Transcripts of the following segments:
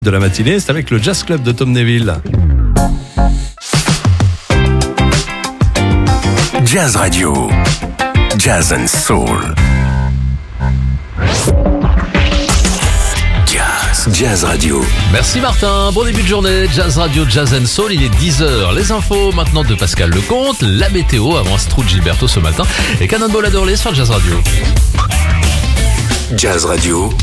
De la matinée, c'est avec le Jazz Club de Tom Neville. Jazz Radio, Jazz and Soul. Jazz Radio. Merci Martin, bon début de journée, Jazz Radio, Jazz and Soul, il est 10h. Les infos maintenant de Pascal Lecomte, la météo avant Stroud Gilberto ce matin et Cannonball Adderley sur Jazz Radio. Jazz Radio,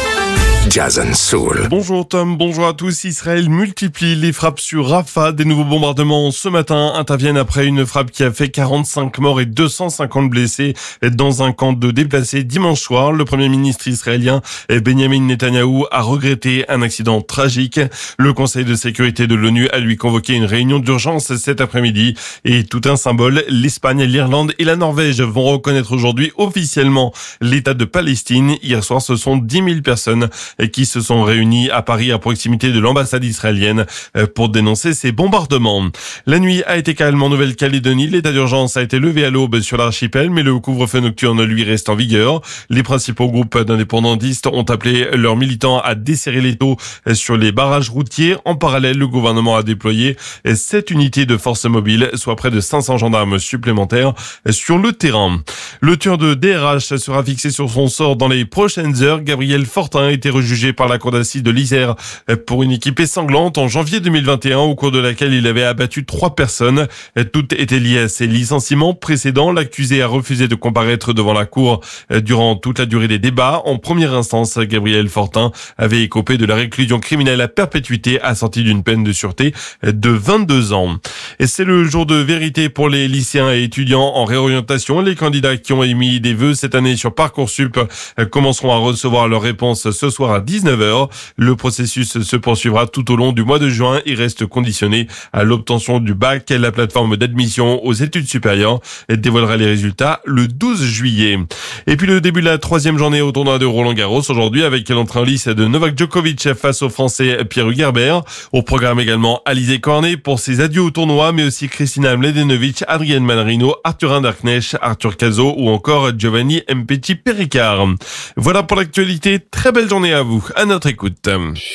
Jazz and Soul. Bonjour Tom, bonjour à tous. Israël multiplie les frappes sur Rafah. Des nouveaux bombardements ce matin interviennent après une frappe qui a fait 45 morts et 250 blessés dans un camp de déplacés dimanche soir. Le premier ministre israélien Benjamin Netanyahou a regretté un accident tragique. Le Conseil de sécurité de l'ONU a lui convoqué une réunion d'urgence cet après-midi. Et tout un symbole, l'Espagne, l'Irlande et la Norvège vont reconnaître aujourd'hui officiellement l'État de Palestine. Hier soir, ce sont 10 000 personnes qui se sont réunis à Paris à proximité de l'ambassade israélienne pour dénoncer ces bombardements. La nuit a été calme en Nouvelle-Calédonie. L'état d'urgence a été levé à l'aube sur l'archipel, mais le couvre-feu nocturne, lui, reste en vigueur. Les principaux groupes d'indépendantistes ont appelé leurs militants à desserrer les taux sur les barrages routiers. En parallèle, le gouvernement a déployé 7 unités de force mobile, soit près de 500 gendarmes supplémentaires sur le terrain. Le tueur de DRH sera fixé sur son sort dans les prochaines heures. Gabriel Fortin a été jugé par la cour d'assises de l'Isère pour une équipe sanglante en janvier 2021 au cours de laquelle il avait abattu 3 personnes. Toutes étaient liées à ses licenciements précédents. L'accusé a refusé de comparaître devant la cour durant toute la durée des débats. En première instance, Gabriel Fortin avait écopé de la réclusion criminelle à perpétuité assortie d'une peine de sûreté de 22 ans. Et c'est le jour de vérité pour les lycéens et étudiants en réorientation. Les candidats qui ont émis des vœux cette année sur Parcoursup commenceront à recevoir leurs réponses ce soir à 19h. Le processus se poursuivra tout au long du mois de juin et reste conditionné à l'obtention du bac. La plateforme d'admission aux études supérieures dévoilera les résultats le 12 juillet. Et puis le début de la 3e journée au tournoi de Roland-Garros aujourd'hui avec l'entrée en lice de Novak Djokovic face au Français Pierre-Hugues Herbert. Au programme également Alizé Cornet pour ses adieux au tournoi, mais aussi Kristina Mladenovic, Adrienne Manarino, Arthur Hinderknecht, Arthur Cazot ou encore Giovanni Mpeti-Péricard. Voilà pour l'actualité. Très belle journée à vous, à notre écoute.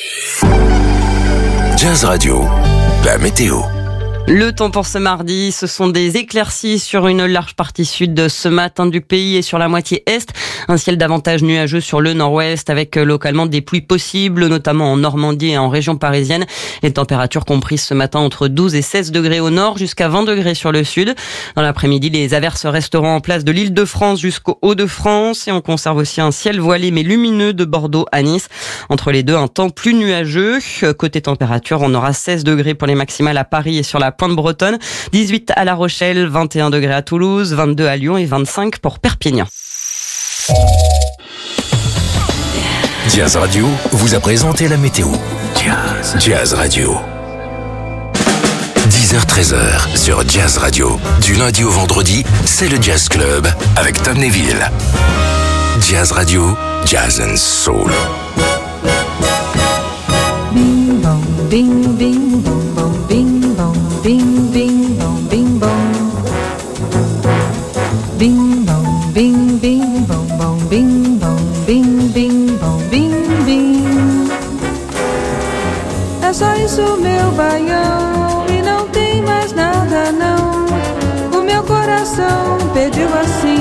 Jazz Radio, la météo. Le temps pour ce mardi, ce sont des éclaircies sur une large partie sud de ce matin du pays et sur la moitié est. Un ciel davantage nuageux sur le nord-ouest avec localement des pluies possibles, notamment en Normandie et en région parisienne. Les températures comprises ce matin entre 12 et 16 degrés au nord jusqu'à 20 degrés sur le sud. Dans l'après-midi, les averses resteront en place de l'Île-de-France jusqu'au Hauts-de-France et on conserve aussi un ciel voilé mais lumineux de Bordeaux à Nice. Entre les deux, un temps plus nuageux. Côté température, on aura 16 degrés pour les maximales à Paris et sur la Pointe bretonne, 18 à La Rochelle, 21 degrés à Toulouse, 22 à Lyon et 25 pour Perpignan. Jazz Radio vous a présenté la météo. Jazz Radio. 10h-13h sur Jazz Radio. Du lundi au vendredi, c'est le Jazz Club avec Tom Neville. Jazz Radio, Jazz and Soul. Bing bong, bing bing bong bong, bing bong, bing bing bong, bing bong. Bing bong, bing bing bong bong, bing bong, bing bing bong, bing bing. É só isso, meu baião, e não tem mais nada não. O meu coração pediu assim,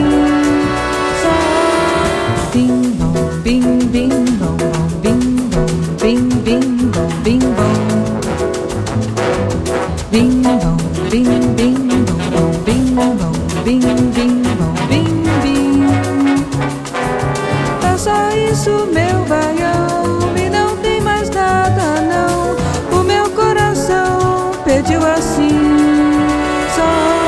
só bing bong, bing bing bong bong, bing bong, bing bing bong, bing bong. Bing bong, bing bing bong bong, bing bong, bing bing bong, bing bing. É só isso, meu baião, e não tem mais nada não. O meu coração pediu assim, só.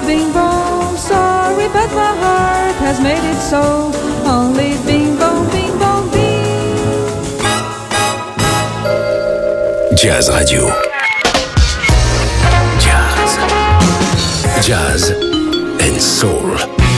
bing bong, sorry, but my heart has made it so. Only bing bong, bing bong, bing. Jazz Radio. Jazz and Soul.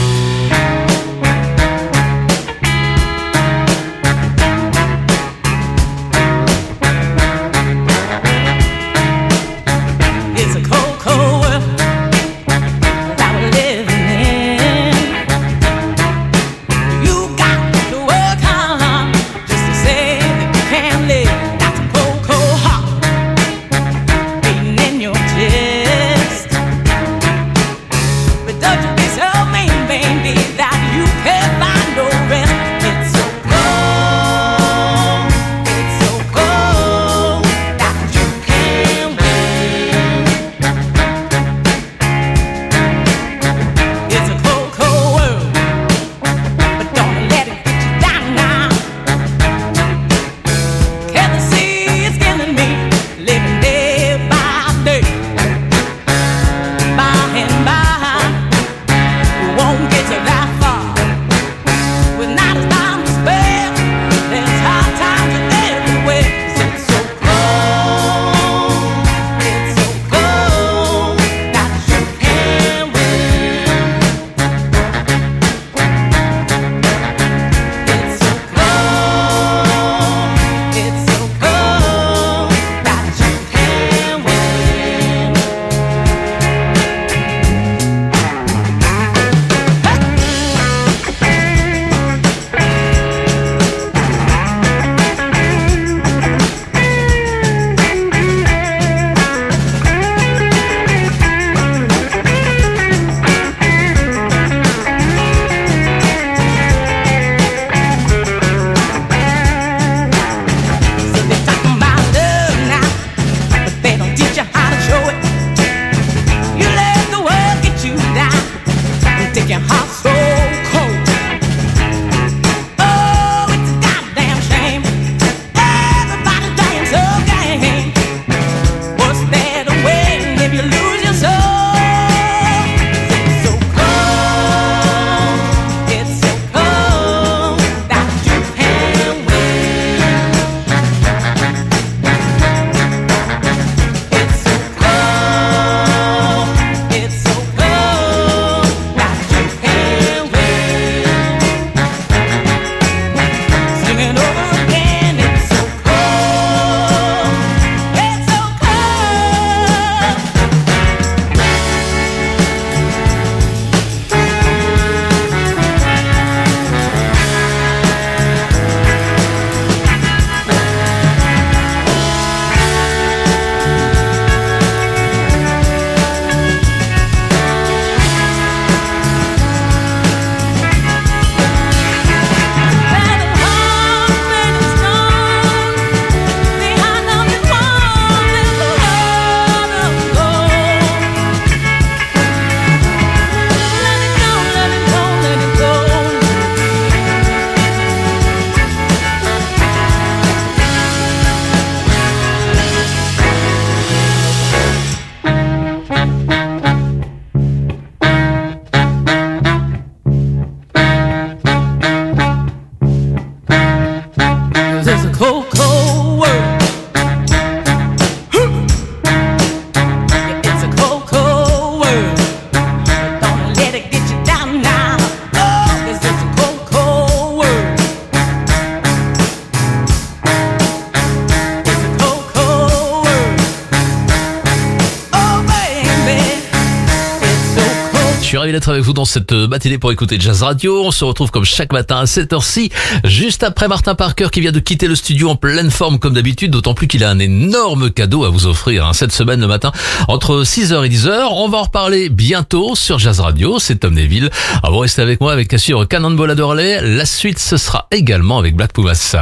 suis ravi d'être avec vous dans cette matinée pour écouter Jazz Radio. On se retrouve comme chaque matin à 7h06, juste après Martin Parker qui vient de quitter le studio en pleine forme comme d'habitude, d'autant plus qu'il a un énorme cadeau à vous offrir cette semaine le matin entre 6h et 10h. On va en reparler bientôt sur Jazz Radio, c'est Tom Neville. Alors vous restez avec moi avec assure Cannonball Adderley. La suite ce sera également avec Black Pumas.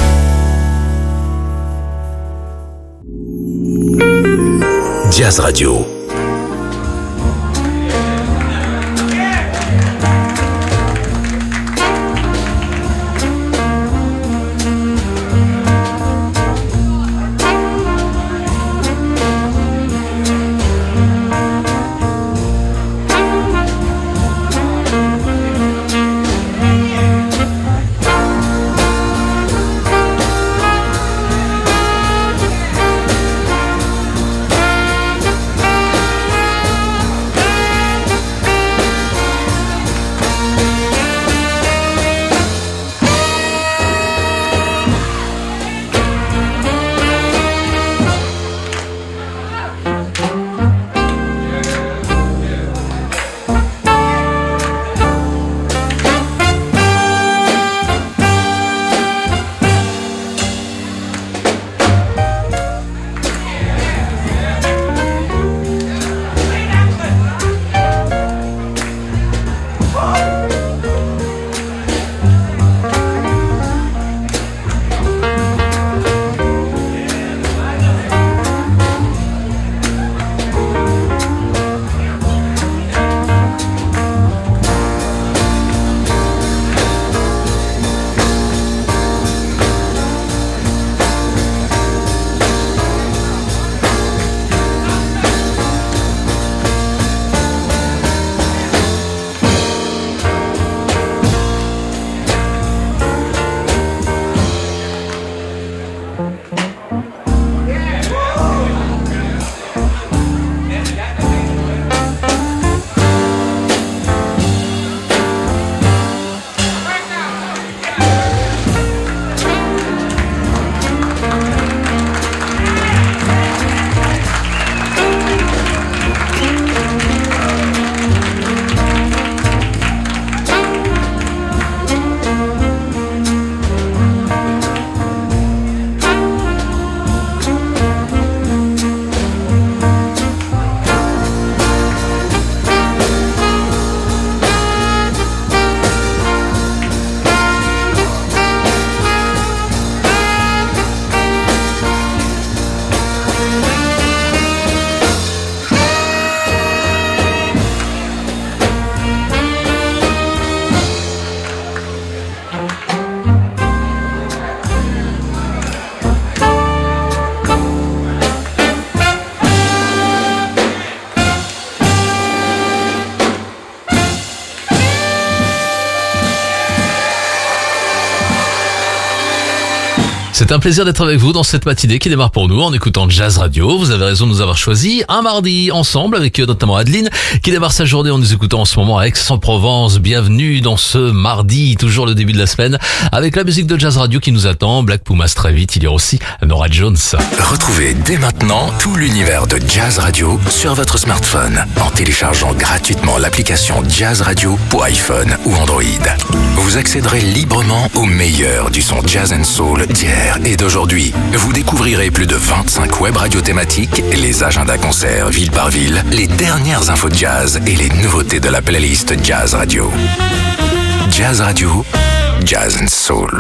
Jazz Radio. C'est un plaisir d'être avec vous dans cette matinée qui démarre pour nous en écoutant Jazz Radio. Vous avez raison de nous avoir choisi un mardi ensemble avec notamment Adeline qui démarre sa journée en nous écoutant en ce moment à Aix-en-Provence. Bienvenue dans ce mardi, toujours le début de la semaine, avec la musique de Jazz Radio qui nous attend. Black Pumas très vite, il y aura aussi Norah Jones. Retrouvez dès maintenant tout l'univers de Jazz Radio sur votre smartphone en téléchargeant gratuitement l'application Jazz Radio pour iPhone ou Android. Vous accéderez librement au meilleur du son jazz and soul d'hier et d'aujourd'hui. Vous découvrirez plus de 25 web radios thématiques, les agendas concerts ville par ville, les dernières infos de jazz et les nouveautés de la playlist Jazz Radio. Jazz Radio, Jazz and Soul.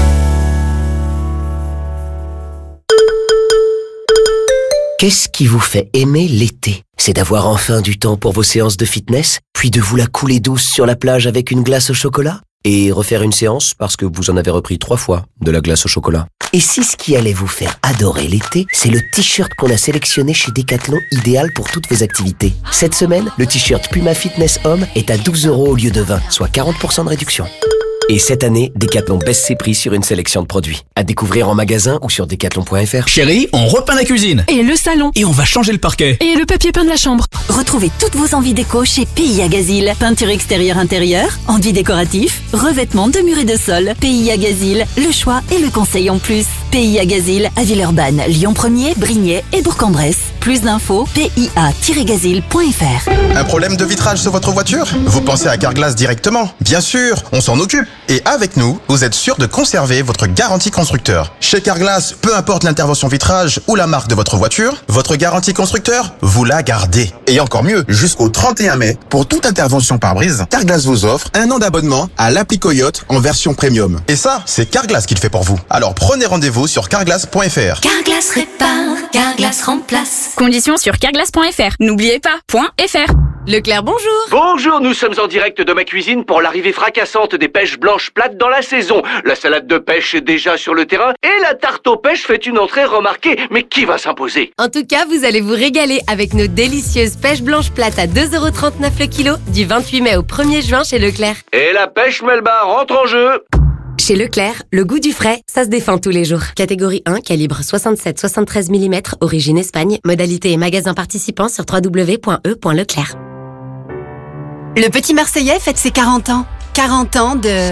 Qu'est-ce qui vous fait aimer l'été? C'est d'avoir enfin du temps pour vos séances de fitness, puis de vous la couler douce sur la plage avec une glace au chocolat? Et refaire une séance parce que vous en avez repris 3 fois de la glace au chocolat. Et si ce qui allait vous faire adorer l'été, c'est le t-shirt qu'on a sélectionné chez Decathlon, idéal pour toutes vos activités. Cette semaine, le t-shirt Puma Fitness Homme est à 12 € au lieu de 20, soit 40% de réduction. Et cette année, Decathlon baisse ses prix sur une sélection de produits. À découvrir en magasin ou sur decathlon.fr. Chérie, on repeint la cuisine. Et le salon. Et on va changer le parquet. Et le papier peint de la chambre. Retrouvez toutes vos envies déco chez PIA Gazil. Peinture extérieure-intérieure, enduit décoratif, revêtement de murs et de sol. PIA Gazil, le choix et le conseil en plus. PIA Gazil à Villeurbanne, Lyon 1er, Brignais et Bourg-en-Bresse. Plus d'infos, pia-gazil.fr. Un problème de vitrage sur votre voiture? Vous pensez à Carglass directement? Bien sûr, on s'en occupe. Et avec nous, vous êtes sûr de conserver votre garantie constructeur. Chez Carglass, peu importe l'intervention vitrage ou la marque de votre voiture, votre garantie constructeur, vous la gardez. Et encore mieux, jusqu'au 31 mai, pour toute intervention pare-brise, Carglass vous offre 1 an d'abonnement à l'appli Coyote en version premium. Et ça, c'est Carglass qui le fait pour vous. Alors prenez rendez-vous sur carglass.fr. Carglass répare, Carglass remplace. Conditions sur carglass.fr. N'oubliez pas, .fr. Leclerc, bonjour. Bonjour, nous sommes en direct de ma cuisine pour l'arrivée fracassante des pêches blanches plates dans la saison. La salade de pêche est déjà sur le terrain et la tarte aux pêches fait une entrée remarquée. Mais qui va s'imposer? En tout cas, vous allez vous régaler avec nos délicieuses pêches blanches plates à 2,39 € le kilo du 28 mai au 1er juin chez Leclerc. Et la pêche Melba rentre en jeu. Chez Leclerc, le goût du frais, ça se défend tous les jours. Catégorie 1, calibre 67-73 mm, origine Espagne. Modalité et magasin participant sur www.e.leclerc. Le petit Marseillais fête ses 40 ans. 40 ans de...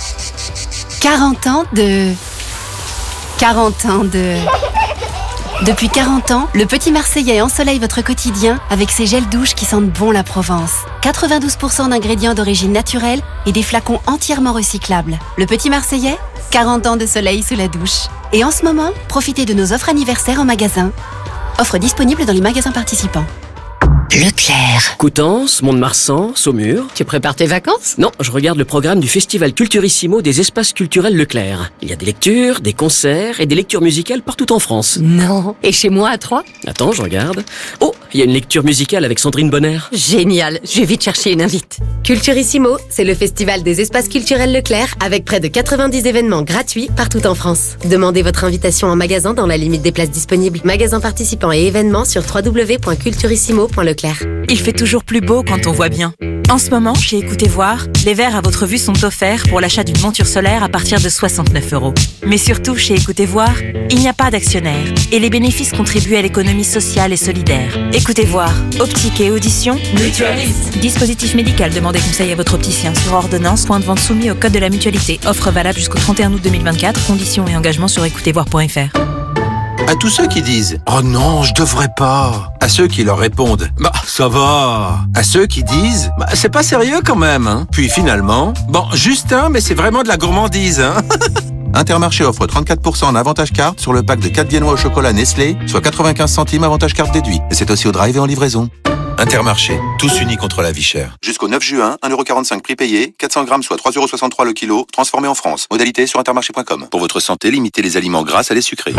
Depuis 40 ans, le petit Marseillais ensoleille votre quotidien avec ses gels douches qui sentent bon la Provence. 92% d'ingrédients d'origine naturelle et des flacons entièrement recyclables. Le petit Marseillais, 40 ans de soleil sous la douche. Et en ce moment, profitez de nos offres anniversaires en magasin. Offres disponibles dans les magasins participants. Leclerc. Coutances, Mont-de-Marsan, Saumur. Tu prépares tes vacances? Non, je regarde le programme du Festival Culturissimo des espaces culturels Leclerc. Il y a des lectures, des concerts et des lectures musicales partout en France. Non. Et chez moi à Troyes? Attends, je regarde. Oh, il y a une lecture musicale avec Sandrine Bonner. Génial, je vais vite chercher une invite. Culturissimo, c'est le festival des espaces culturels Leclerc avec près de 90 événements gratuits partout en France. Demandez votre invitation en magasin dans la limite des places disponibles. Magasins participants et événements sur www.culturissimo.leclerc. Il fait toujours plus beau quand on voit bien. En ce moment, chez Écoutez Voir, les verres à votre vue sont offerts pour l'achat d'une monture solaire à partir de 69 €. Mais surtout, chez Écoutez Voir, il n'y a pas d'actionnaire et les bénéfices contribuent à l'économie sociale et solidaire. Écoutez Voir, optique et audition, mutualiste. Dispositif médical, demandez conseil à votre opticien sur ordonnance, point de vente soumis au code de la mutualité. Offre valable jusqu'au 31 août 2024, conditions et engagements sur écoutezvoir.fr. À tous ceux qui disent « Oh non, je devrais pas », à ceux qui leur répondent « Bah, ça va », à ceux qui disent « Bah, c'est pas sérieux quand même, hein ». Puis finalement, bon, juste mais c'est vraiment de la gourmandise, hein. Intermarché offre 34% en avantage carte sur le pack de 4 viennois au chocolat Nestlé, soit 95 centimes avantage carte déduit. Et c'est aussi au drive et en livraison. Intermarché, tous unis contre la vie chère. Jusqu'au 9 juin, 1,45 € prix payé, 400 grammes soit 3,63 € le kilo, transformé en France. Modalité sur intermarché.com. Pour votre santé, limitez les aliments gras à les sucrés.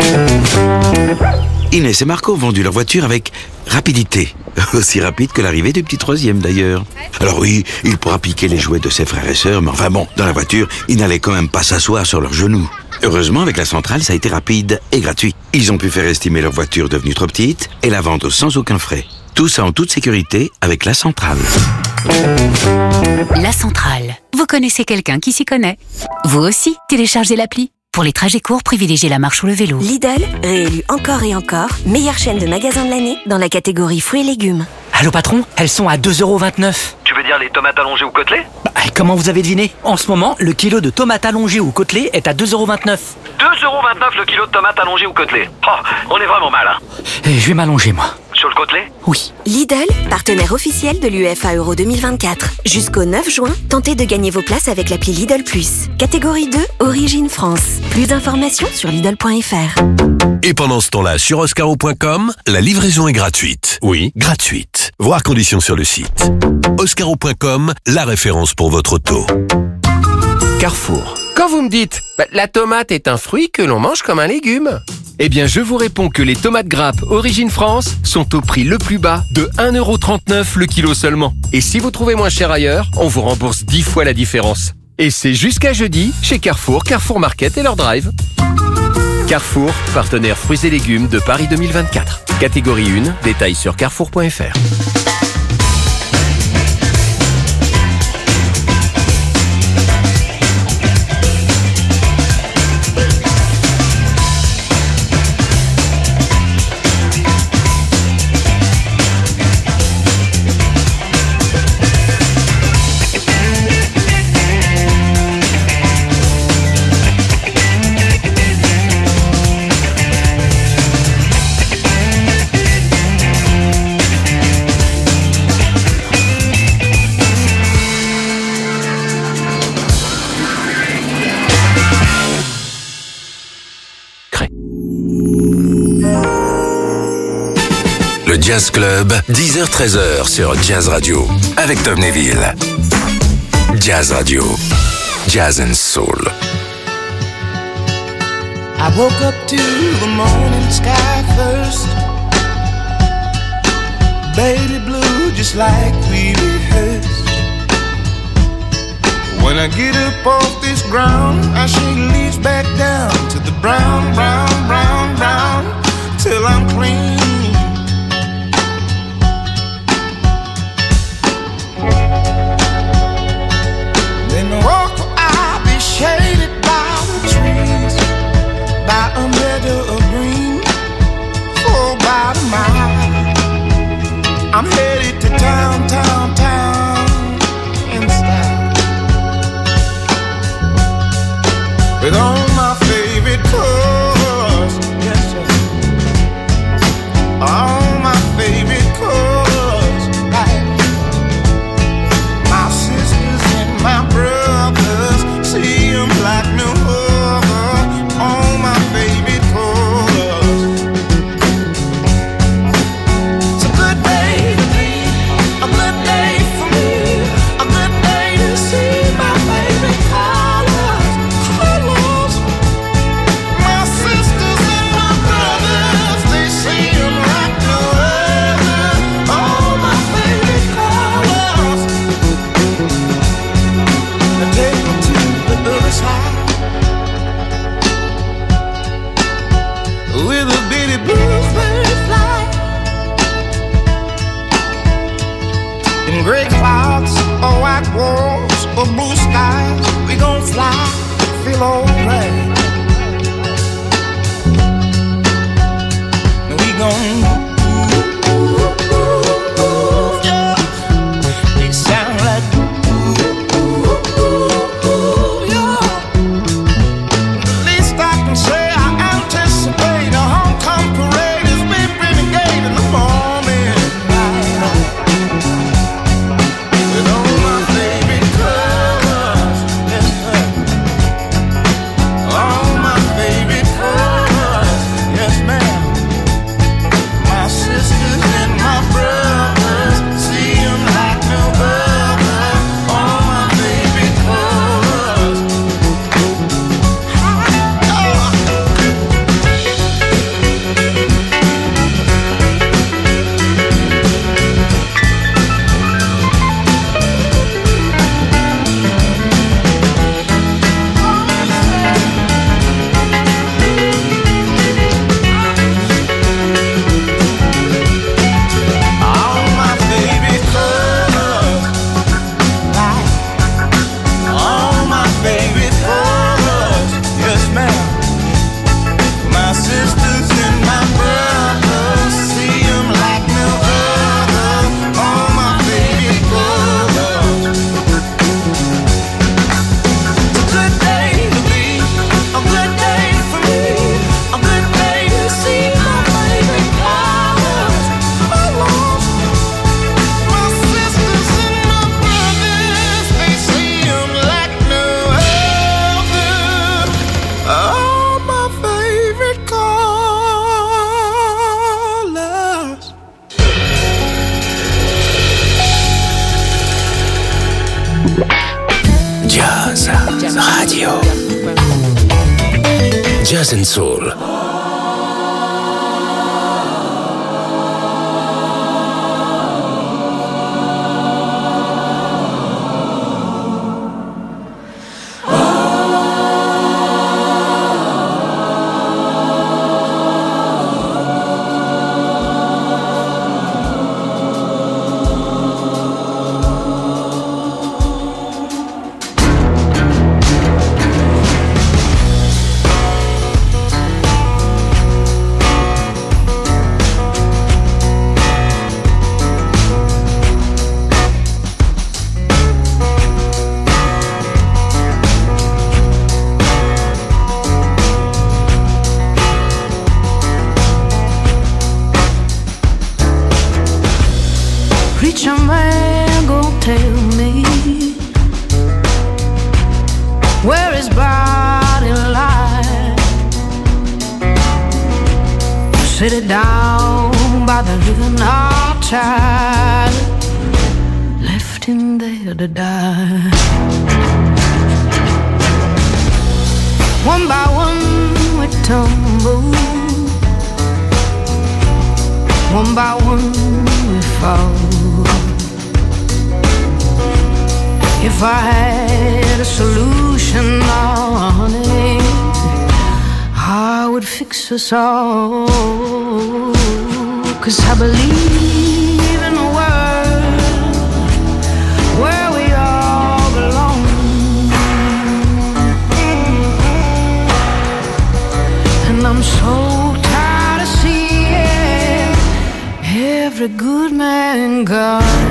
Inès et Marco ont vendu leur voiture avec rapidité. Aussi rapide que l'arrivée du petit troisième d'ailleurs. Alors oui, il pourra piquer les jouets de ses frères et sœurs, mais enfin bon, dans la voiture, il n'allait quand même pas s'asseoir sur leurs genoux. Heureusement, avec la centrale, ça a été rapide et gratuit. Ils ont pu faire estimer leur voiture devenue trop petite et la vendre sans aucun frais. Tout ça en toute sécurité avec la centrale. La centrale. Vous connaissez quelqu'un qui s'y connaît? Vous aussi, téléchargez l'appli. Pour les trajets courts, privilégiez la marche ou le vélo. Lidl, réélu encore et encore, meilleure chaîne de magasins de l'année dans la catégorie fruits et légumes. Allô patron, elles sont à 2,29 €. Tu veux dire les tomates allongées ou côtelées? Comment vous avez deviné? En ce moment, le kilo de tomates allongées ou côtelées est à 2,29 €. 2,29 € le kilo de tomates allongées ou côtelées. Oh, on est vraiment mal, hein. Et je vais m'allonger, moi. Sur le côtelé? Oui. Lidl, partenaire officiel de l'UEFA Euro 2024. Jusqu'au 9 juin, tentez de gagner vos places avec l'appli Lidl Plus. Catégorie 2, Origine France. Plus d'informations sur Lidl.fr. Et pendant ce temps-là, sur Oscaro.com, la livraison est gratuite. Oui, gratuite. Voir conditions sur le site. Oscaro.com, la référence pour votre auto. Carrefour. Quand vous me dites, la tomate est un fruit que l'on mange comme un légume, eh bien je vous réponds que les tomates grappes Origine France sont au prix le plus bas de 1,39 € le kilo seulement. Et si vous trouvez moins cher ailleurs, on vous rembourse 10 fois la différence. Et c'est jusqu'à jeudi chez Carrefour, Carrefour Market et leur drive. Carrefour, partenaire fruits et légumes de Paris 2024. Catégorie 1, détails sur carrefour.fr. Le Jazz Club, 10h-13h sur Jazz Radio, avec Tom Neville. Jazz Radio, Jazz and Soul. I woke up to the morning sky first, baby blue just like we rehearsed. When I get up off this ground, I shake leaves back down to the brown, brown, brown, brown, till I'm clean. Then walk I'll be shaded by the trees, by a meadow of green, for about a mile. I'm headed to town, town, town, in style, with all my favorite colors, yes sir, all my favorite colors, like my sisters and my brothers, see them like no other, all my favorite colors. It's a good day to be, a good day for me, a good day to see my favorite colors, colors. My sisters and my brothers, they see them like no other, all my favorite colors. I take them to the other side, with a bitty bluebird fly. In gray clouds or white walls or blue skies, we gon' fly, feel alright. We gon' yeah. It sound like yeah. The least I can say, I anticipate a homecoming parade as we renegade in the morning light, with all my favorite colors, yes sir, all my favorite colors, yes ma'am, my Jazz Radio. Jazz and Soul. Preacher man gon' tell me where his body lies. Sit it down by the river Nile tide, left him there to die. One by one we tumble, one by one we fall. If I had a solution, oh honey, I would fix us all. 'Cause I believe in a world where we all belong. And I'm so tired of seeing every good man gone.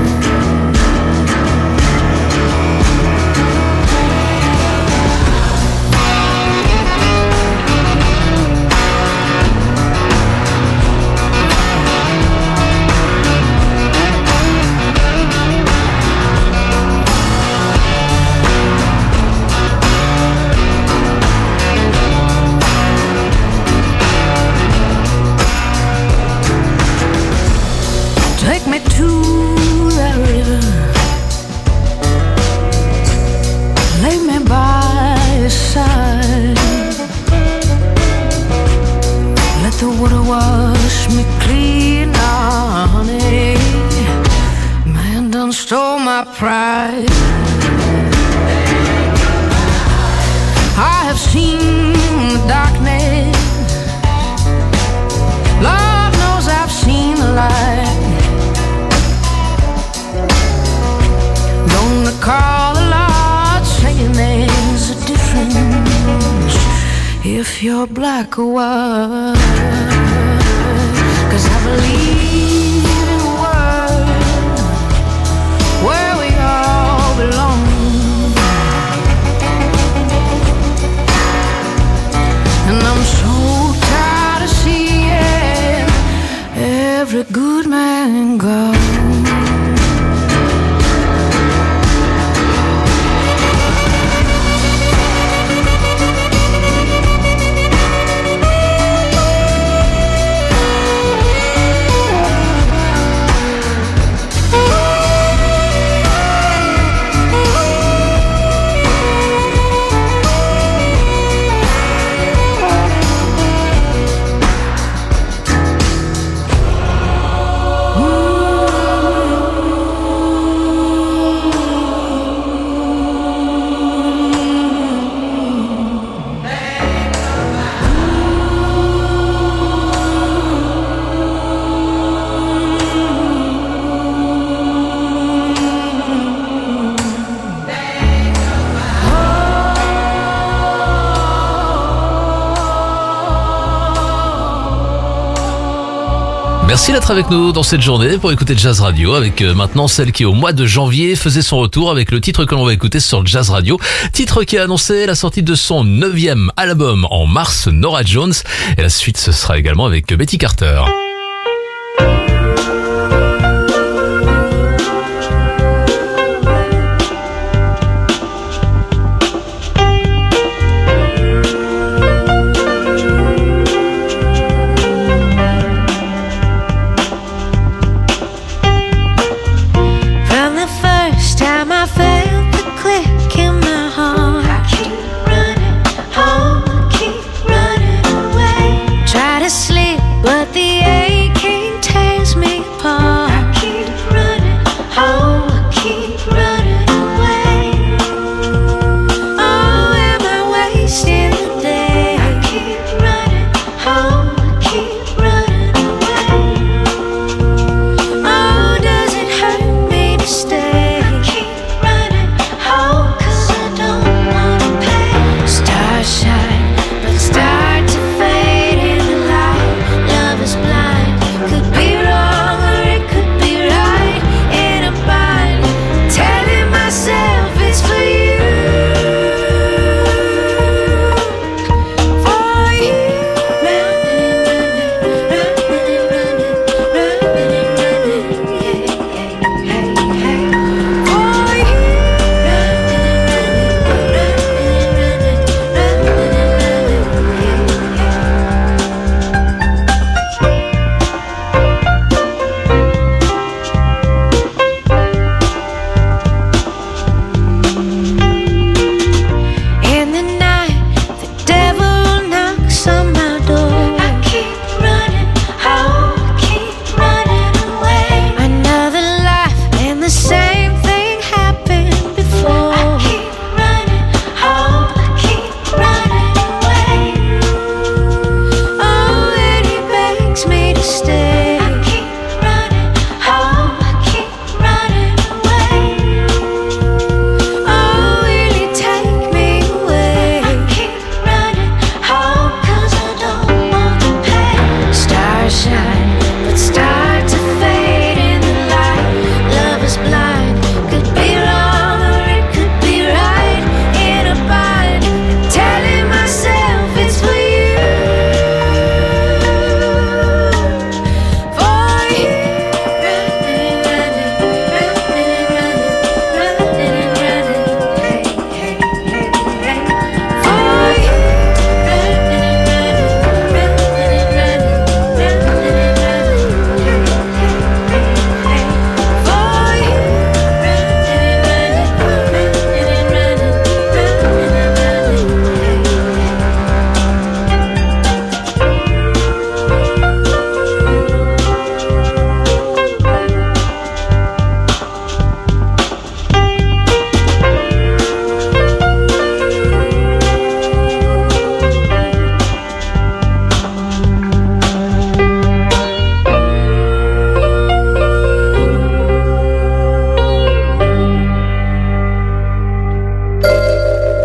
Take me to that river, lay me by your side, let the water wash me clean, now honey, man done stole my pride. I have seen the darkness, Lord knows I've seen the light. Gonna call the Lord, saying there's a difference if you're black or white. 'Cause I believe in a world where we all belong. And I'm so tired of seeing every good man gone. Merci d'être avec nous dans cette journée pour écouter Jazz Radio avec maintenant celle qui au mois de janvier faisait son retour avec le titre que l'on va écouter sur Jazz Radio. Titre qui a annoncé la sortie de son 9e album en mars, Norah Jones. Et la suite ce sera également avec Betty Carter. From the first time I felt the click in my heart,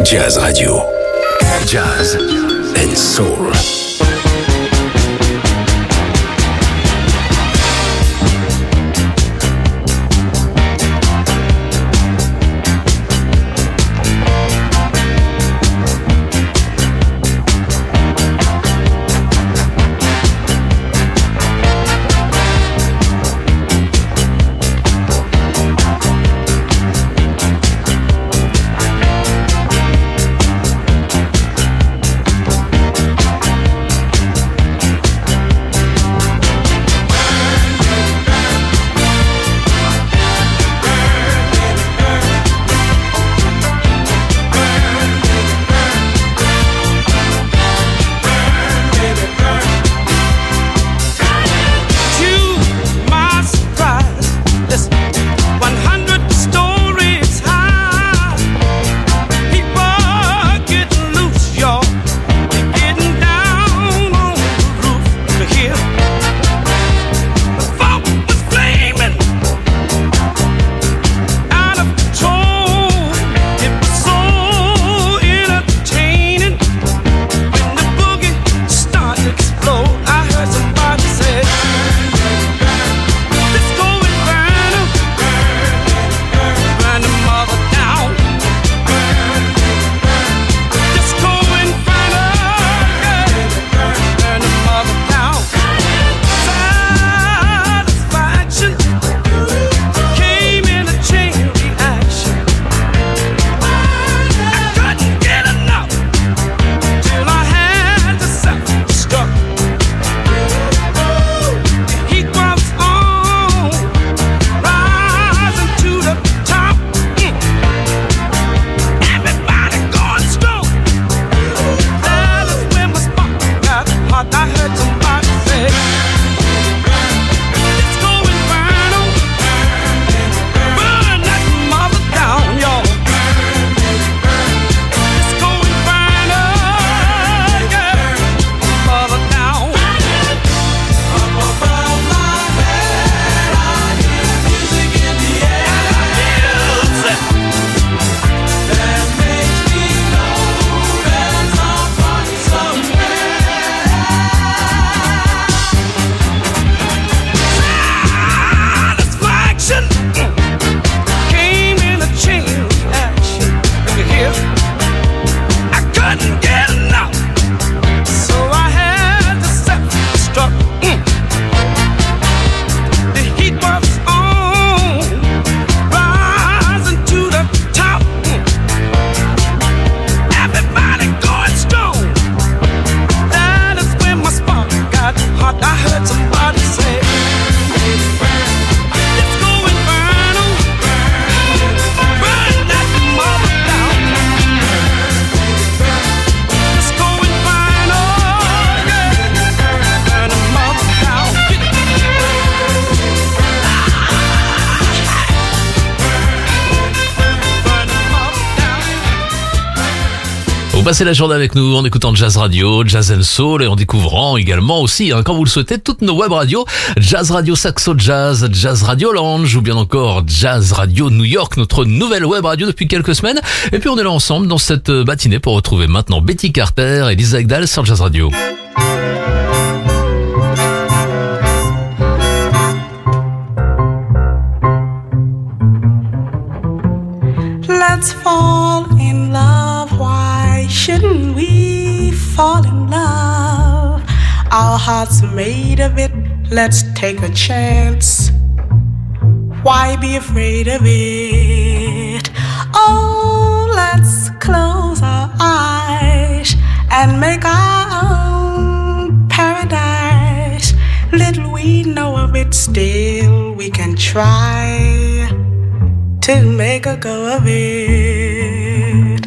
Jazz Radio. Jazz and Soul. Passez la journée avec nous en écoutant Jazz Radio, Jazz and Soul et en découvrant également aussi, quand vous le souhaitez, toutes nos web radios, Jazz Radio Saxo Jazz, Jazz Radio Lounge ou bien encore Jazz Radio New York, notre nouvelle web radio depuis quelques semaines. Et puis on est là ensemble dans cette matinée pour retrouver maintenant Betty Carter et Lisa Ekdahl sur Jazz Radio. Let's fall in love. Why shouldn't we fall in love? Our hearts are made of it. Let's take a chance. Why be afraid of it? Oh, let's close our eyes and make our own paradise. Little we know of it, still we can try to make a go of it.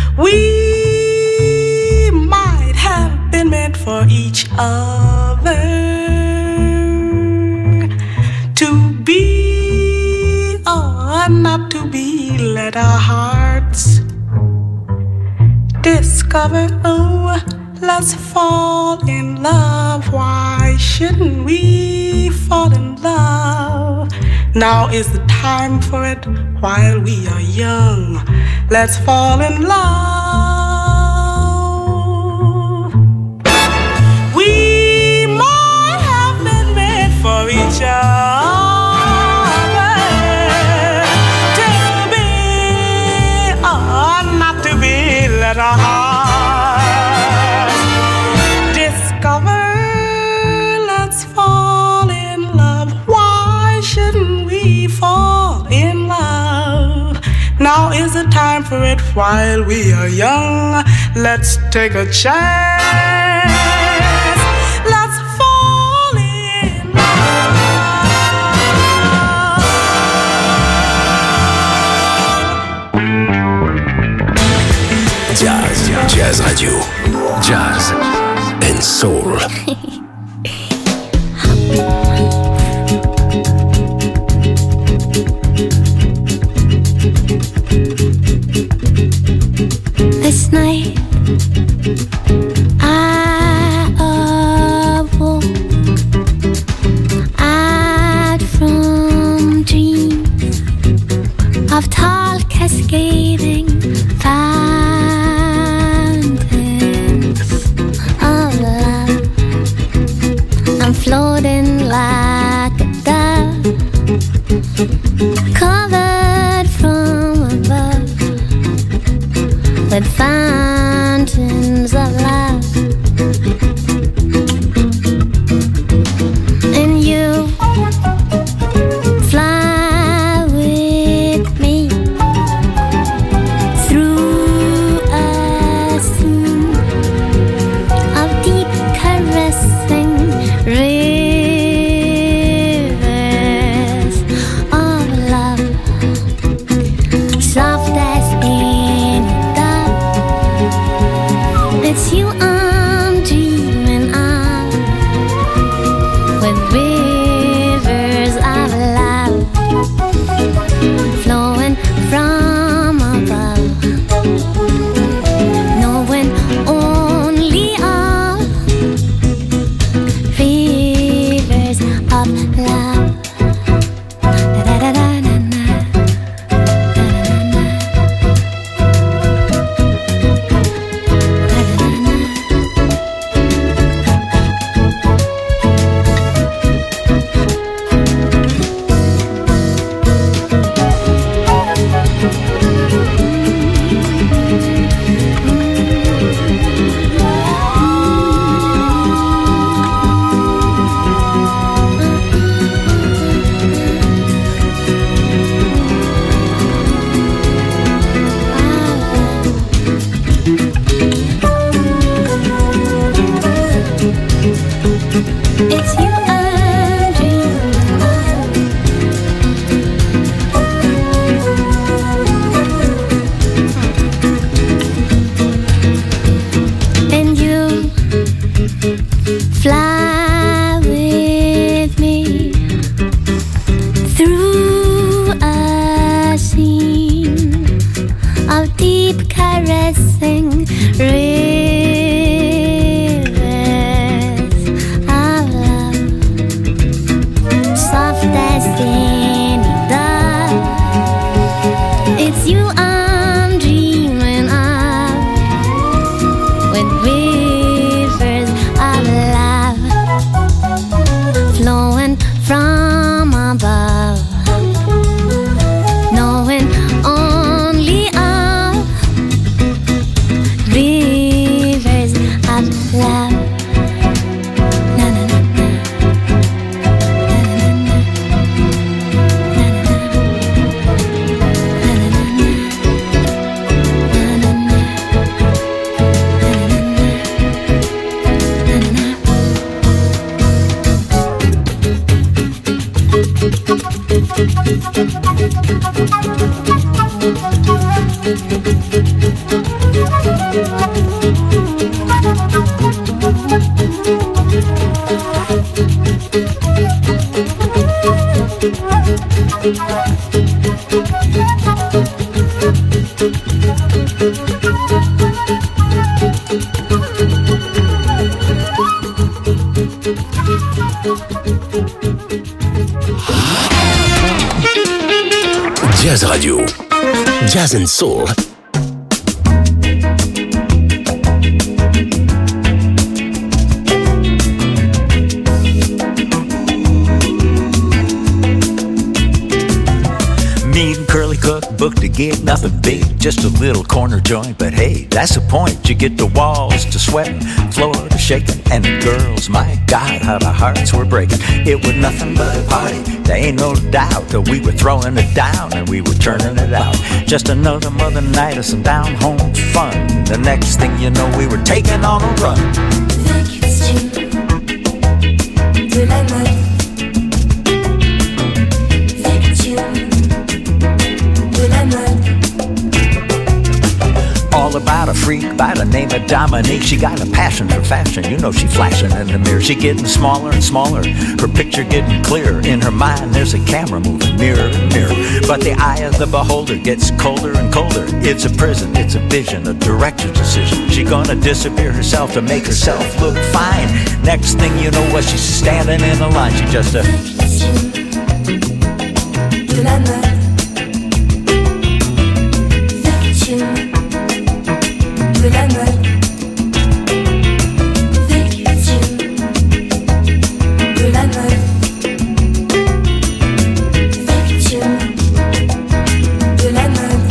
We might have been meant for each other, to be or not to be. Let our hearts discover. Oh, let's fall in love. Why shouldn't we fall in love? Now is the time for it while we are young. Let's fall in love. We might have been made for each other, to be or not to be. Let our hearts discover. Let's fall in love. Why shouldn't we fall in love? Now is the time for it while we are young. Let's take a chance. Let's fall in love. Jazz Radio. Jazz and Soul. This night I awoke out from dreams of tall cascading fountains of love. I'm floating like a dove, covered from above with fountains of love. And you fly with me through a scene of deep caressing rivers of love, soft as any dove. It's you I'm dreaming of, with rivers of love flowing from above, knowing only of rivers of love. Da-da-da-da-da-da. It's you I'm dreaming of. And you fly with me through a scene of deep caressing rivers of love, soft as any dove. It's you I'm dreaming of, with rivers of love flowing from above, knowing only of rivers of love. Na na na na. Jazz Radio. Jazz and Soul. Me and Curly Cook booked a gig, nothing big, just a little corner joint. But hey, that's the point. You get the walls to sweating, floor to shaking, and the girls, my God, how the hearts were breaking. It was nothing but a party. There ain't no doubt that we were throwing it down and we were turning it out. Just another mother night of some down home fun. The next thing you know, we were taking on a run. De la mode. All about a freak by the name of Dominique. She got a passion for fashion. You know she flashing in the mirror. She getting smaller and smaller. Her picture getting clearer. In her mind there's a camera moving nearer and nearer. But the eye of the beholder gets colder and colder. It's a prison, it's a vision, a director's decision. She gonna disappear herself to make herself look fine. Next thing you know what, she's standing in the line. She just De la mode. De la mode. Victime de la mode. Victime de la mode.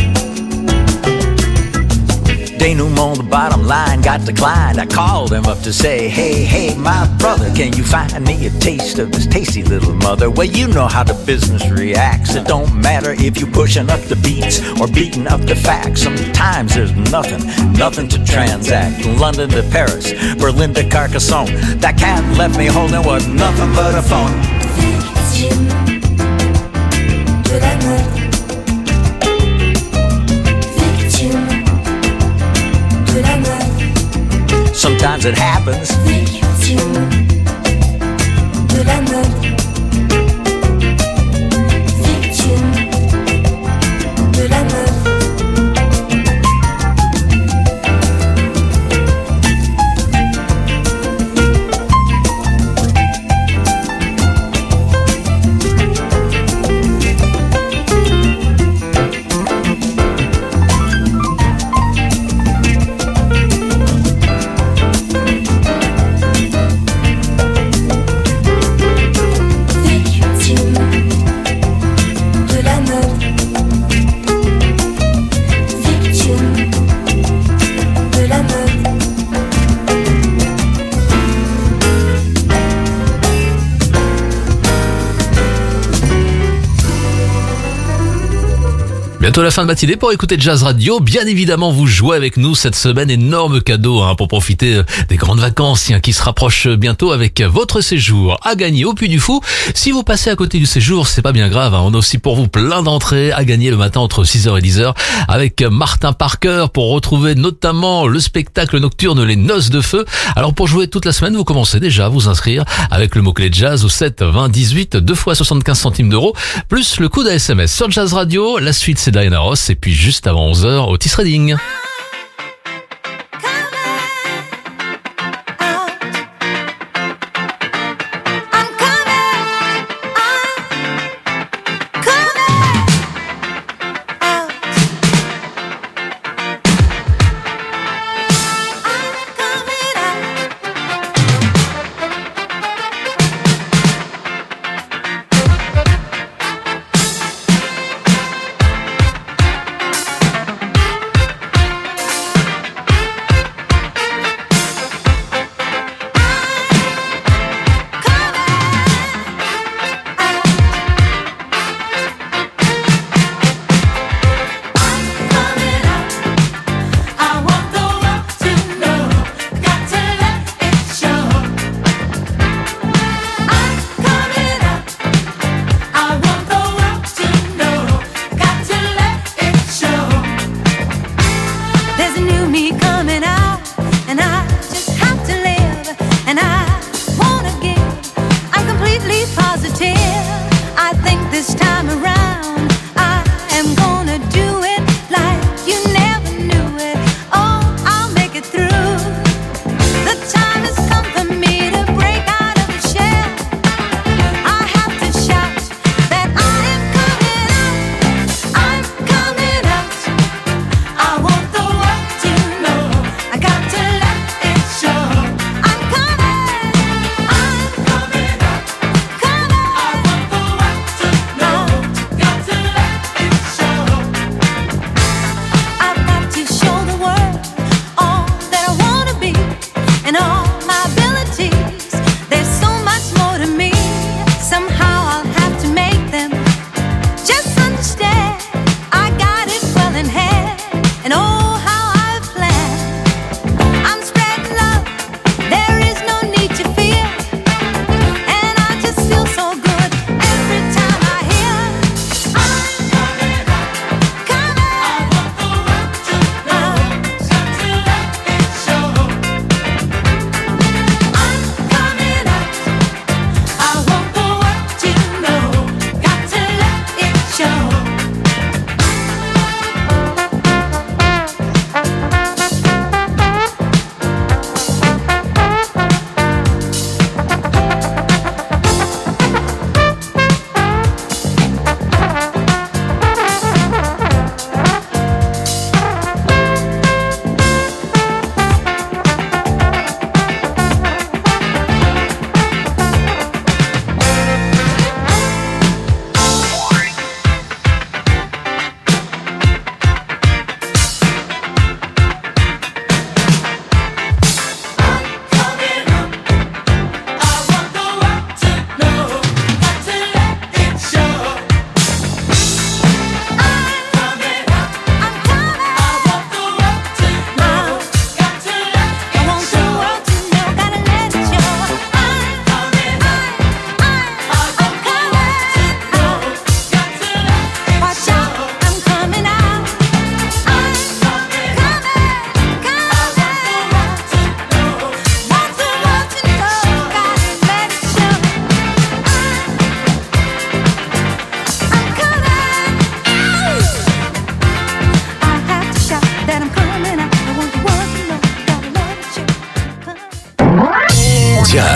Denouement, the bottom line got declined. I called him up to say, hey, my brother, can you find me a taste of this tasty little mother? Well, you know how the business reacts. It don't matter if you pushing up the beats or beating up the facts. Sometimes there's nothing to transact. London to Paris, Berlin to Carcassonne. That cat left me holding was nothing but a phone. Victime de la mode. Victime de la mode. Sometimes it happens. Victime de la mode. Victime de la mode. Bientôt la fin de matinée pour écouter Jazz Radio. Bien évidemment, vous jouez avec nous cette semaine. Énorme cadeau pour profiter des grandes vacances qui se rapprochent bientôt avec votre séjour à gagner au Puy du Fou. Si vous passez à côté du séjour, c'est pas bien grave. On a aussi pour vous plein d'entrées à gagner le matin entre 6h et 10h avec Martin Parker pour retrouver notamment le spectacle nocturne Les Noces de Feu. Alors pour jouer toute la semaine, vous commencez déjà à vous inscrire avec le mot-clé Jazz au 7 20 18, 2 fois 75 centimes d'euros, plus le coup d'ASMS sur Jazz Radio. La suite, c'est Diana Ross et puis juste avant 11h, Otis Redding.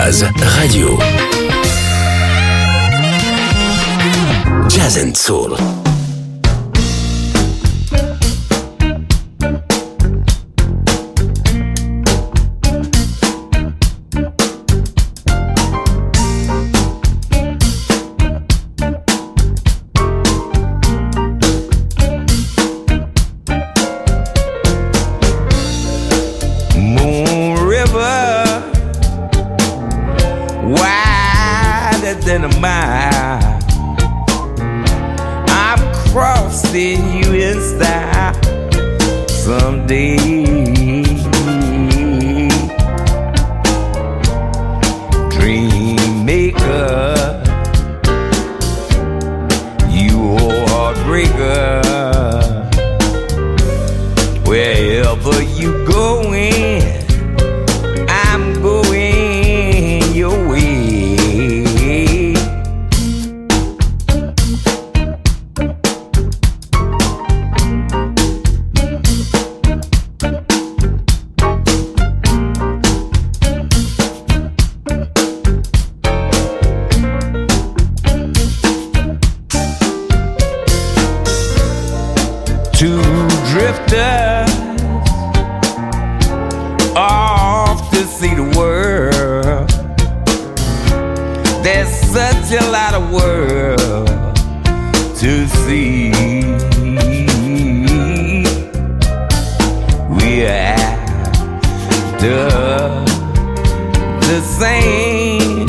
Jazz Radio. Jazz and Soul. Than a mile, I'm crossing you in style someday. Dream maker, you heartbreaker. Wherever you going, I'm going your way. Two drifters off to see the world. There's such a lot of world to see. We're after the same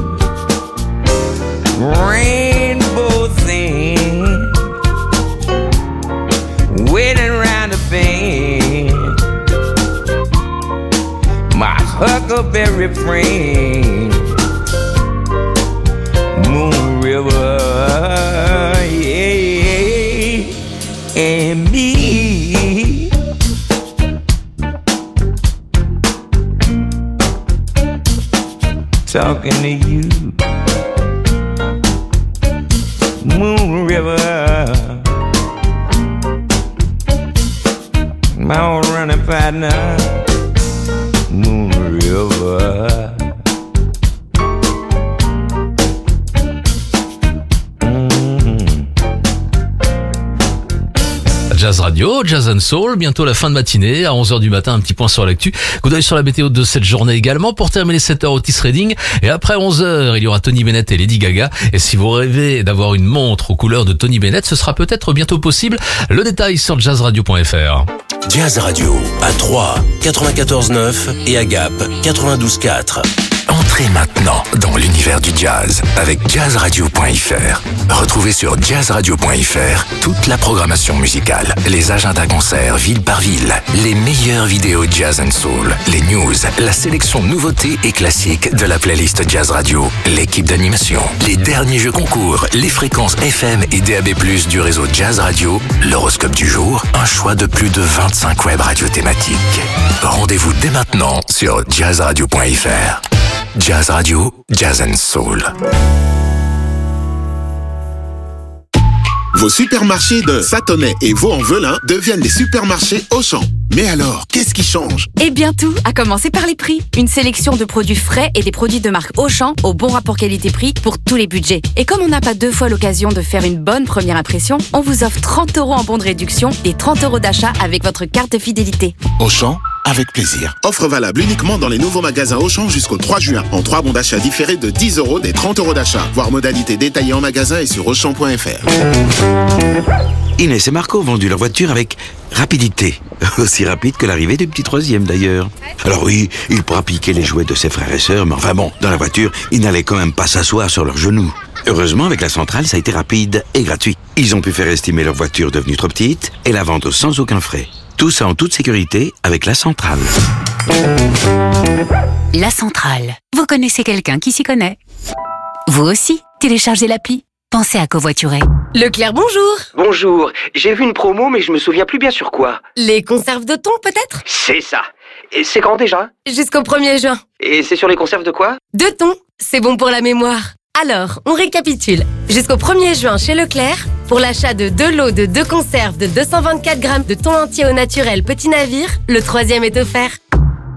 rainbows in, waiting around the bend. My huckleberry friend, Moon River, yeah, and me. Talking to you, Moon River. My old running partner, Moon River. Jazz Radio, Jazz and Soul, bientôt la fin de matinée, à 11h du matin, un petit point sur l'actu. Coup d'œil sur la météo de cette journée également. Pour terminer 7h, Otis Redding. Et après 11h, il y aura Tony Bennett et Lady Gaga. Et si vous rêvez d'avoir une montre aux couleurs de Tony Bennett, ce sera peut-être bientôt possible. Le détail sur jazzradio.fr. Jazz Radio à 3, 94.9 et à Gap 92.4. Entrez maintenant dans l'univers du jazz avec jazzradio.fr. Retrouvez sur jazzradio.fr toute la programmation musicale, les agendas concerts ville par ville, les meilleures vidéos jazz and soul, les news, la sélection nouveautés et classiques de la playlist Jazz Radio, l'équipe d'animation, les derniers jeux concours, les fréquences FM et DAB+ du réseau Jazz Radio, l'horoscope du jour, un choix de plus de 25 web radios thématiques. Rendez-vous dès maintenant sur jazzradio.fr. Jazz Radio, Jazz and Soul. Vos supermarchés de Sathonay et Vaux-en-Velin deviennent des supermarchés Auchan. Mais alors, qu'est-ce qui change? Eh bien tout, à commencer par les prix. Une sélection de produits frais et des produits de marque Auchan au bon rapport qualité-prix pour tous les budgets. Et comme on n'a pas deux fois l'occasion de faire une bonne première impression, on vous offre 30 € en bon de réduction et 30 € d'achat avec votre carte de fidélité. Auchan, avec plaisir. Offre valable uniquement dans les nouveaux magasins Auchan jusqu'au 3 juin. En 3 bons d'achat différés de 10 € des 30 € d'achat. Voir modalité détaillée en magasin et sur Auchan.fr. Inès et Marco ont vendu leur voiture avec rapidité. Aussi rapide que l'arrivée du petit troisième d'ailleurs. Alors oui, il pourra piquer les jouets de ses frères et sœurs, mais enfin bon, dans la voiture, il n'allait quand même pas s'asseoir sur leurs genoux. Heureusement, avec la centrale, ça a été rapide et gratuit. Ils ont pu faire estimer leur voiture devenue trop petite et la vendre sans aucun frais. Tout ça en toute sécurité avec la centrale. La centrale. Vous connaissez quelqu'un qui s'y connaît? Vous aussi, téléchargez l'appli. Pensez à covoiturer. Leclerc, bonjour. Bonjour, j'ai vu une promo mais je me souviens plus bien sur quoi. Les conserves de thon, peut-être? C'est ça. Et c'est quand déjà? Jusqu'au 1er juin. Et c'est sur les conserves de quoi? De thon, c'est bon pour la mémoire. Alors, on récapitule. Jusqu'au 1er juin chez Leclerc, pour l'achat de 2 lots de 2 conserves de 224 grammes de thon entier au naturel petit navire, le 3e est offert.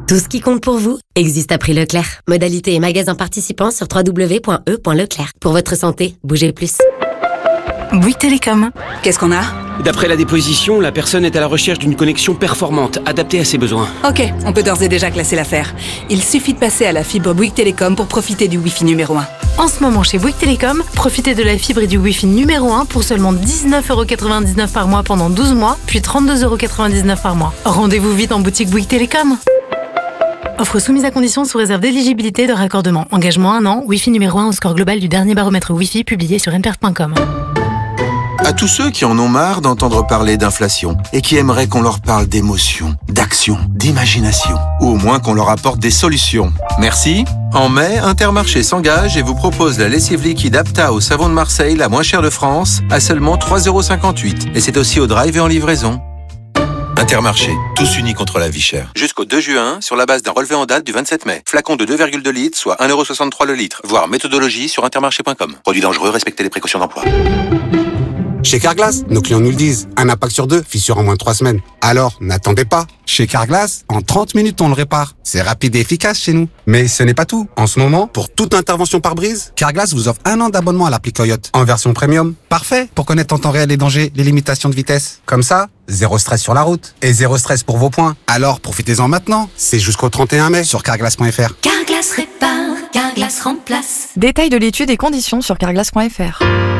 Tout ce qui compte pour vous existe à prix Leclerc. Modalité et magasins participants sur www.e.leclerc. Pour votre santé, bougez plus. Bouygues Télécom. Qu'est-ce qu'on a ? D'après la déposition, la personne est à la recherche d'une connexion performante, adaptée à ses besoins. Ok, on peut d'ores et déjà classer l'affaire. Il suffit de passer à la fibre Bouygues Télécom pour profiter du Wi-Fi numéro 1. En ce moment, chez Bouygues Télécom, profitez de la fibre et du Wi-Fi numéro 1 pour seulement 19,99€ par mois pendant 12 mois, puis 32,99€ par mois. Rendez-vous vite en boutique Bouygues Télécom. Offre soumise à condition sous réserve d'éligibilité et de raccordement. Engagement 1 an, Wi-Fi numéro 1 au score global du dernier baromètre Wi-Fi publié sur npert.com. À tous ceux qui en ont marre d'entendre parler d'inflation et qui aimeraient qu'on leur parle d'émotion, d'action, d'imagination, ou au moins qu'on leur apporte des solutions. Merci. En mai, Intermarché s'engage et vous propose la lessive liquide Apta au savon de Marseille, la moins chère de France, à seulement 3,58 €. Et c'est aussi au drive et en livraison. Intermarché, tous unis contre la vie chère. Jusqu'au 2 juin, sur la base d'un relevé en date du 27 mai. Flacon de 2,2 litres, soit 1,63€ le litre. Voir méthodologie sur intermarché.com. Produit dangereux, respectez les précautions d'emploi. Chez Carglass, nos clients nous le disent. Un impact sur 2, fissure en moins de 3 semaines. Alors, n'attendez pas. Chez Carglass, en 30 minutes, on le répare. C'est rapide et efficace chez nous. Mais ce n'est pas tout. En ce moment, pour toute intervention par brise, Carglass vous offre 1 an d'abonnement à l'appli Coyote en version premium. Parfait pour connaître en temps réel les dangers, les limitations de vitesse. Comme ça, zéro stress sur la route. Et zéro stress pour vos points. Alors, profitez-en maintenant. C'est jusqu'au 31 mai sur carglass.fr. Carglass répare, Carglass remplace. Détails de l'étude et conditions sur carglass.fr.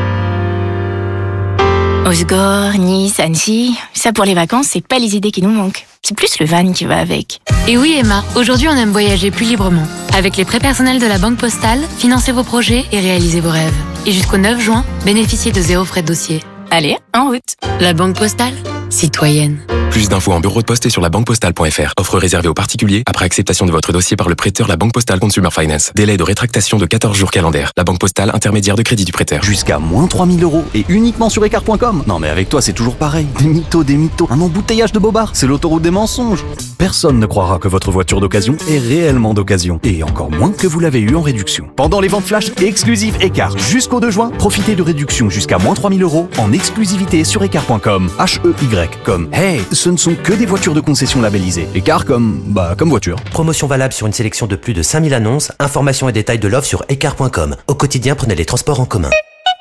Osgore, Nice, Annecy, ça pour les vacances, c'est pas les idées qui nous manquent. C'est plus le van qui va avec. Et oui Emma, aujourd'hui on aime voyager plus librement. Avec les prêts personnels de la Banque Postale, financez vos projets et réalisez vos rêves. Et jusqu'au 9 juin, bénéficiez de 0 frais de dossier. Allez, en route. La Banque Postale, citoyenne. Plus d'infos en bureau de poste et sur labanquepostale.fr. Offre réservée aux particuliers après acceptation de votre dossier par le prêteur La Banque Postale Consumer Finance. Délai de rétractation de 14 jours calendaires. La Banque Postale, intermédiaire de crédit du prêteur. Jusqu'à moins 3000 € et uniquement sur Écart.com. Non mais avec toi c'est toujours pareil. Des mythos. Un embouteillage de bobards. C'est l'autoroute des mensonges. Personne ne croira que votre voiture d'occasion est réellement d'occasion. Et encore moins que vous l'avez eu en réduction. Pendant les ventes flash exclusives Écart jusqu'au 2 juin, profitez de réductions jusqu'à moins 3000 € en exclusivité sur Écart.com. HEY comme hey, ce ne sont que des voitures de concession labellisées. Écart comme voiture. Promotion valable sur une sélection de plus de 5000 annonces. Informations et détails de l'offre sur Écart.com. Au quotidien, prenez les transports en commun.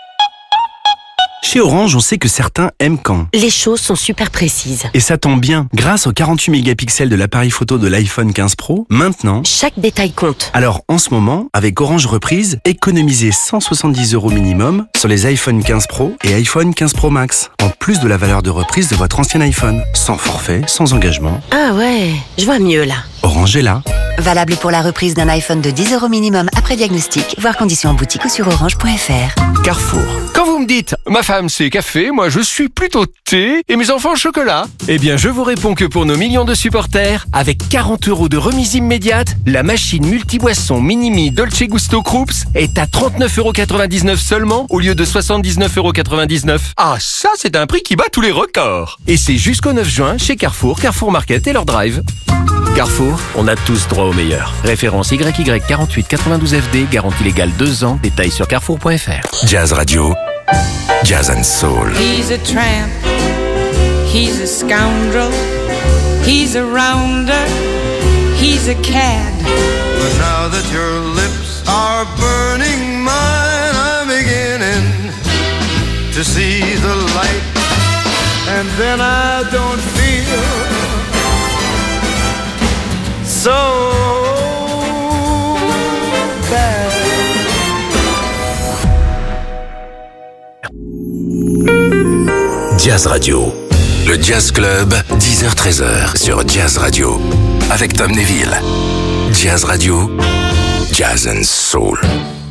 Chez Orange, on sait que certains aiment quand Les choses sont super précises. Et ça tombe bien, grâce aux 48 mégapixels de l'appareil photo de l'iPhone 15 Pro, maintenant, chaque détail compte. Alors en ce moment, avec Orange Reprise, économisez 170 € minimum sur les iPhone 15 Pro et iPhone 15 Pro Max, en plus de la valeur de reprise de votre ancien iPhone, sans forfait, sans engagement. Ah ouais, je vois mieux là. Orange est là. Valable pour la reprise d'un iPhone de 10 € minimum après diagnostic, voire conditions en boutique ou sur orange.fr. Carrefour. Quand vous me dites « Ma femme c'est café, moi je suis plutôt thé et mes enfants chocolat », eh bien je vous réponds que pour nos millions de supporters, avec 40 € de remise immédiate, la machine multi-boisson Minimi Dolce Gusto Krups est à 39,99€ seulement au lieu de 79,99€. Ah ça c'est un prix qui bat tous les records. Et c'est jusqu'au 9 juin chez Carrefour, Carrefour Market et leur drive. Carrefour, on a tous droit au meilleur. Référence YY4892FD, garantie légale 2 ans, détails sur carrefour.fr. Jazz Radio, Jazz and Soul. He's a tramp, he's a scoundrel, he's a rounder, he's a cad. But now that your lips are burning mine, I'm beginning to see the light. And then I don't feel so bad. Jazz Radio, le Jazz Club, 10h-13h sur Jazz Radio, avec Tom Neville. Jazz Radio, Jazz and Soul.